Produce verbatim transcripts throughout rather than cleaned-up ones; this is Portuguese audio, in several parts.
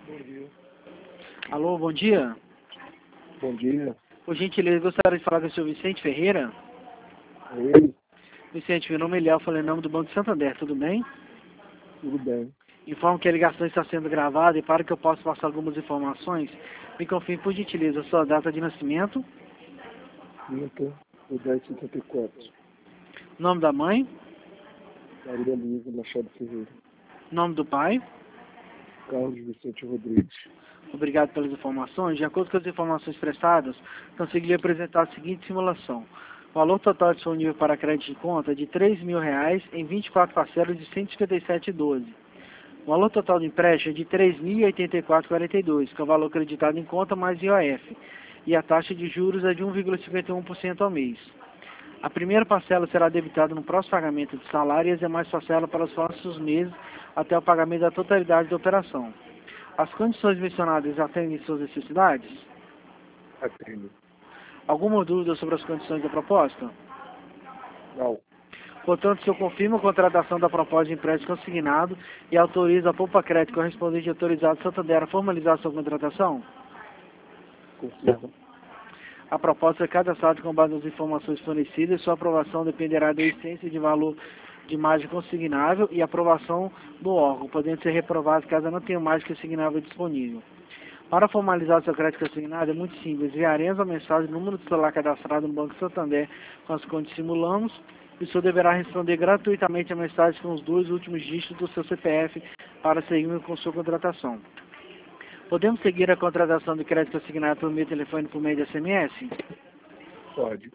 Bom dia. Alô, bom dia. Bom dia. Por gentileza, gostaria de falar com o senhor Vicente Ferreira. Oi, Vicente, meu nome é Léo, falei em nome do Banco Santander, tudo bem? tudo bem? Informo que a ligação está sendo gravada e para que eu possa passar algumas informações, me confirme por gentileza a sua data de nascimento, trinta de dez de setenta e quatro. nome da mãe, Maria Luísa Machado Ferreira. nome do pai. Carlos Vicente Rodrigues. Obrigado pelas informações. De acordo com as informações prestadas, consegui lhe apresentar a seguinte simulação. O valor total disponível para crédito de conta é de três mil reais em vinte e quatro parcelas de cento e cinquenta e sete vírgula doze. O valor total do empréstimo é de três mil e oitenta e quatro vírgula quarenta e dois, que é o valor acreditado em conta mais I O F. E a taxa de juros é de um vírgula cinquenta e um por cento ao mês. A primeira parcela será debitada no próximo pagamento de salário e as demais parcelas para os próximos meses até o pagamento da totalidade da operação. As condições mencionadas atendem suas necessidades? Atende. Alguma dúvida sobre as condições da proposta? Não. Portanto, o senhor confirma a contratação da proposta de empréstimo consignado e autoriza a Poupa Crédito correspondente autorizado Santander a formalizar a sua contratação? Confirma. A proposta é cadastrada com base nas informações fornecidas e sua aprovação dependerá da essência de valor de margem consignável e aprovação do órgão, podendo ser reprovado caso não tenha margem consignável disponível. Para formalizar seu crédito consignado é muito simples. Enviaremos a mensagem no número de celular cadastrado no Banco Santander com as contas que simulamos e o senhor deverá responder gratuitamente a mensagem com os dois últimos dígitos do seu C P F para seguir com sua contratação. Podemos seguir a contratação de crédito consignado por meio de telefone por meio de S M S? Pode.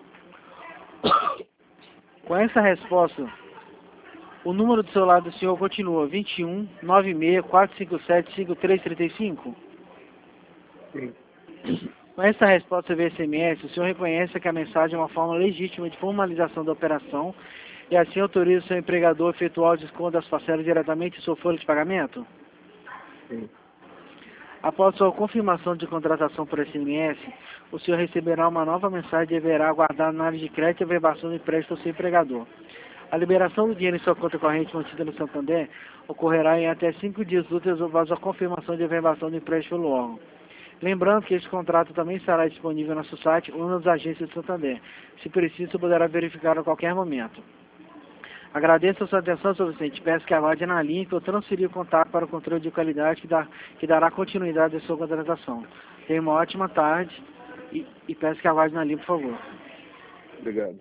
Com essa resposta, o número do celular do senhor continua vinte e um, noventa e seis, quatrocentos e cinquenta e sete, cinquenta e três trinta e cinco? Sim. Com essa resposta via S M S, o senhor reconhece que a mensagem é uma forma legítima de formalização da operação e assim autoriza o seu empregador a efetuar o desconto das parcelas diretamente em sua folha de pagamento? Sim. Após sua confirmação de contratação por S M S, o senhor receberá uma nova mensagem e deverá aguardar a análise de crédito e averbação do empréstimo ao seu empregador. A liberação do dinheiro em sua conta corrente mantida no Santander ocorrerá em até cinco dias úteis após a confirmação de averbação do empréstimo pelo órgão. Lembrando que esse contrato também estará disponível no nosso site ou nas agências de Santander. Se preciso, poderá verificar a qualquer momento. Agradeço a sua atenção, senhor Vicente. Peço que aguarde na linha que eu transferi o contato para o controle de qualidade que, dá, que dará continuidade à sua contratação. Tenha uma ótima tarde e, e peço que aguarde na linha, por favor. Obrigado.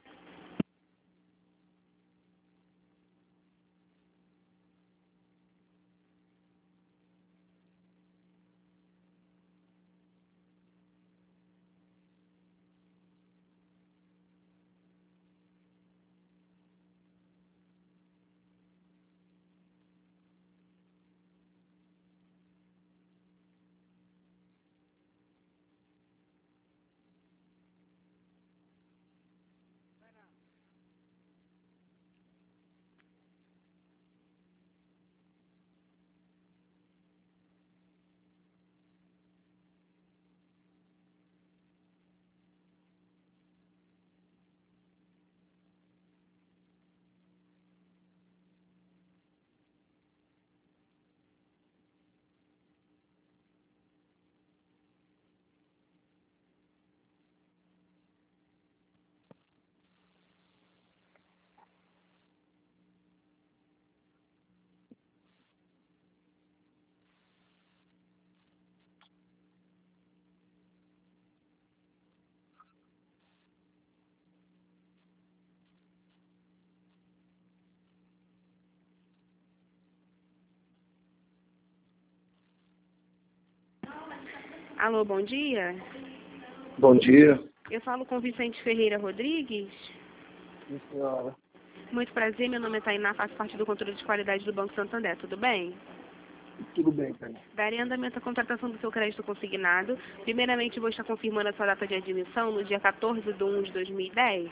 Alô, bom dia. Bom dia. Eu falo com Vicente Ferreira Rodrigues. Sim, senhora. Muito prazer, meu nome é Tainá, faço parte do controle de qualidade do Banco Santander, tudo bem? Tudo bem, Tainá. Darei andamento à contratação do seu crédito consignado. Primeiramente, vou estar confirmando a sua data de admissão no dia quatorze de um de dois mil e dez.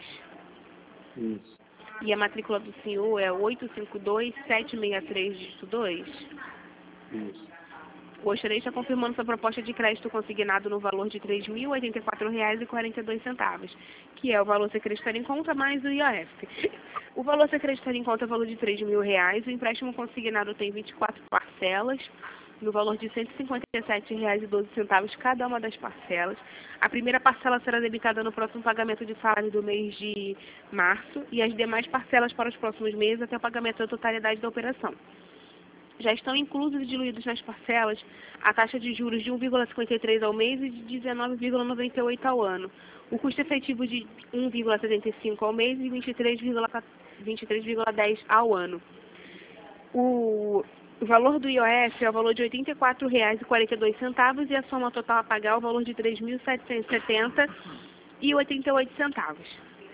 Isso. E a matrícula do senhor é oito cinco dois sete seis três, dígito dois. Isso. Gostaria de estar confirmando sua proposta de crédito consignado no valor de três mil e oitenta e quatro reais e quarenta e dois centavos, que é o valor a ser acreditado em conta mais o I O F. O valor a ser acreditado em conta é o valor de três mil reais, o empréstimo consignado tem vinte e quatro parcelas, no valor de cento e cinquenta e sete reais e doze centavos cada uma das parcelas. A primeira parcela será debitada no próximo pagamento de salário do mês de março e as demais parcelas para os próximos meses até o pagamento da totalidade da operação. Já estão inclusos e diluídos nas parcelas a taxa de juros de um vírgula cinquenta e três ao mês e de dezenove vírgula noventa e oito ao ano, o custo efetivo de um vírgula setenta e cinco ao mês e vinte e três vírgula dez ao ano. O O valor do I O F é o valor de oitenta e quatro reais e quarenta e dois centavos e a soma total a pagar é o valor de três mil setecentos e setenta reais e oitenta e oito centavos.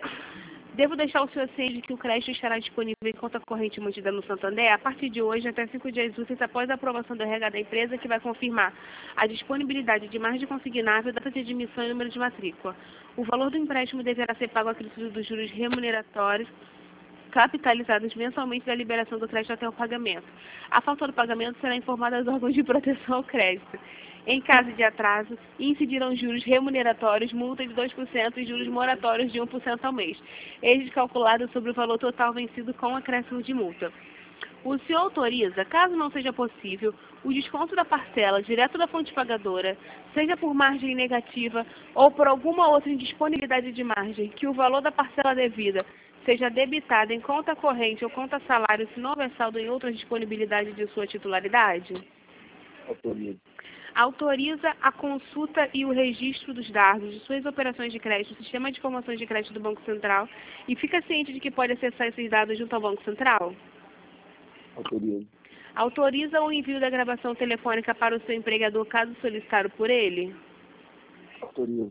Devo deixar o senhor ciente de que o crédito estará disponível em conta corrente mantida no Santander a partir de hoje até cinco dias úteis após a aprovação do R H da empresa, que vai confirmar a disponibilidade de margem consignável, data de admissão e número de matrícula. O valor do empréstimo deverá ser pago a título dos juros remuneratórios capitalizados mensalmente da liberação do crédito até o pagamento. A falta do pagamento será informada aos órgãos de proteção ao crédito. Em caso de atraso, incidirão juros remuneratórios, multa de dois por cento e juros moratórios de um por cento ao mês, eles calculados sobre o valor total vencido com acréscimo de multa. O senhor autoriza, caso não seja possível, o desconto da parcela direto da fonte pagadora, seja por margem negativa ou por alguma outra indisponibilidade de margem, que o valor da parcela devida seja debitada em conta corrente ou conta salário se não houver saldo em outra disponibilidade de sua titularidade? Autoriza. Autoriza a consulta e o registro dos dados de suas operações de crédito no Sistema de Informações de Crédito do Banco Central e fica ciente de que pode acessar esses dados junto ao Banco Central? Autoriza. Autoriza o envio da gravação telefônica para o seu empregador caso solicitado por ele? Autoriza.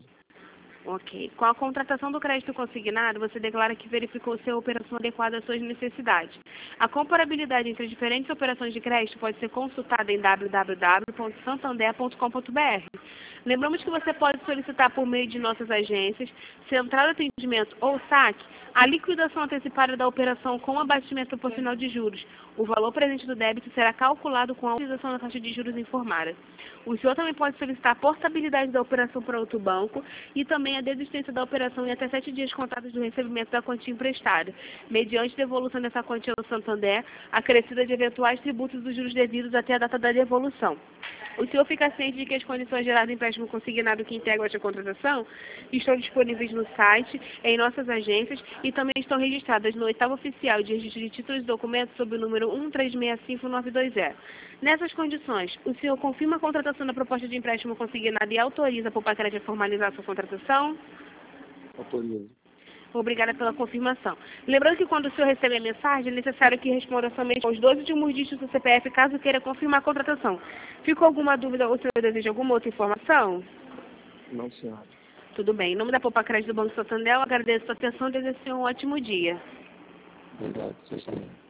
Ok. Com a contratação do crédito consignado, você declara que verificou se a operação adequada às suas necessidades. A comparabilidade entre as diferentes operações de crédito pode ser consultada em w w w ponto santander ponto com ponto b r. Lembramos que você pode solicitar por meio de nossas agências, Central de Atendimento ou saque, a liquidação antecipada da operação com abatimento proporcional de juros. O valor presente do débito será calculado com a utilização da taxa de juros informada. O senhor também pode solicitar a portabilidade da operação para outro banco e também a desistência da operação em até sete dias contados do recebimento da quantia emprestada, mediante devolução dessa quantia ao Santander, acrescida de eventuais tributos dos juros devidos até a data da devolução. O senhor fica ciente de que as condições geradas em empréstimo consignado que integram esta contratação estão disponíveis no site, em nossas agências e também estão registradas no oitavo oficial de registro de títulos e documentos sob o número um três seis cinco nove dois zero. Nessas condições, o senhor confirma a contratação da proposta de empréstimo consignado e autoriza a Poupa-Crédito a formalizar sua contratação? Autoriza. Obrigada pela confirmação. Lembrando que quando o senhor receber a mensagem, é necessário que responda somente aos dois últimos dígitos do C P F, caso queira confirmar a contratação. Ficou alguma dúvida ou o senhor deseja alguma outra informação? Não, senhora. Tudo bem. Em nome da Poupa-Crédito do Banco Santander, eu agradeço a sua atenção e desejo um ótimo dia. Obrigado, senhora.